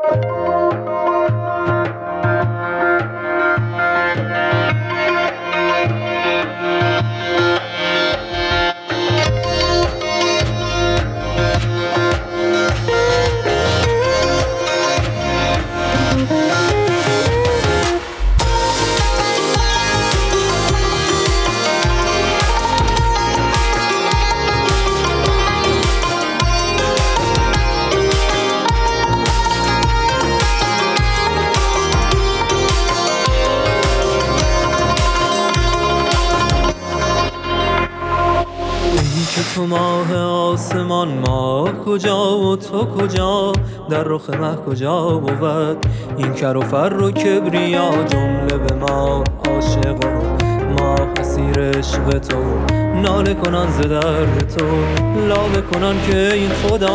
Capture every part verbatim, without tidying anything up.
تو ماه آسمان، ماه کجا و تو کجا؟ در رخ مه کجا بود این کر و فر و کبریا؟ جمله به ما عاشق و ما اسیر عشق تو، ناله کنن ز درد تو، لابه کنن که این خدا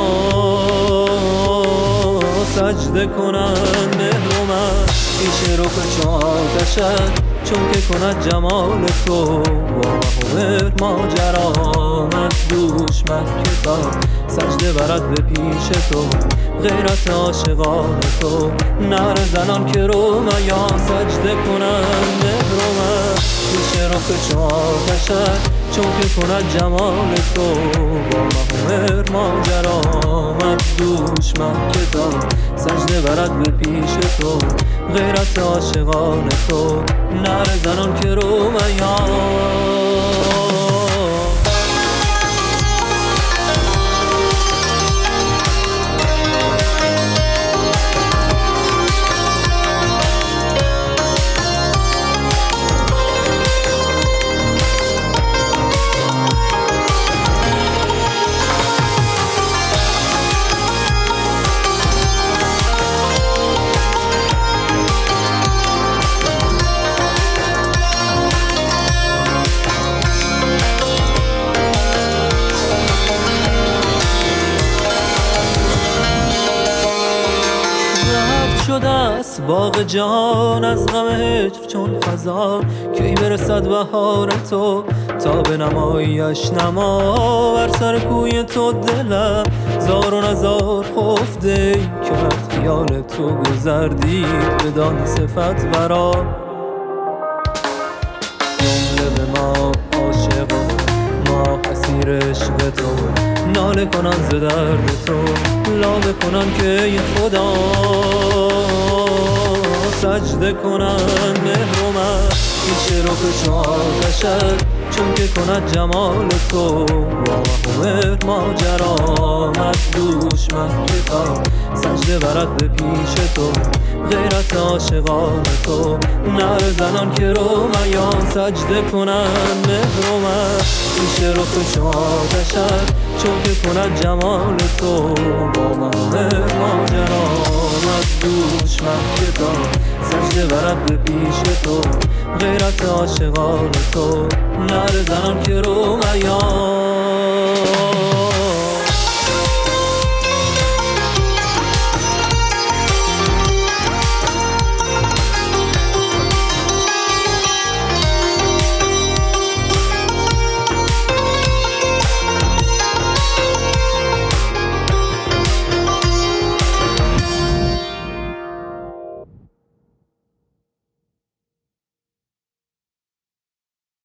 سجده کنن مهر و من. پیش رخ چو آتشت چون که کند جمال تو، با مهر ماجرا آمد دوش من کتاب سجده برد به پیش تو، غیرت عاشقان تو، نعره زنان که رو میان سجده کنن مهر و من. پیش رخ چو آتشت چون که کند جمال تو، با مهر ماجرا آمد دوش من کتاب سجده برد به پیش تو، غیرت عاشقان تو، نعره زنان که رو میان. شده است باغ جان از غم هجر چون خزان، کی برسد بهار تو تا به نماییش نما؟ بر سر کوی تو دلم زار و نزار خفته، کرد خیال تو گذر دید بدان صفت ورا. جمله به ما عاشق و ما اسیر عشق تو، ناله کنن ز درد تو، لابه کنن که این خدا سجده کنن مهر و من. پیش رخ چو آتشت چون که کند جمال تو، با مهر ماجرا آمد دوش من کتاب سجده برد به پیش تو، غیرت عاشقان تو، نعره زنان که رو میان سجده کنن مهر و من. پیش رخ چو آتشت چون که کند جمال تو، با مهر ماجرا آمد دوش من کتاب سجده برد به پیش تو، غیرت عاشقان تو، نعره زنان که رو میان.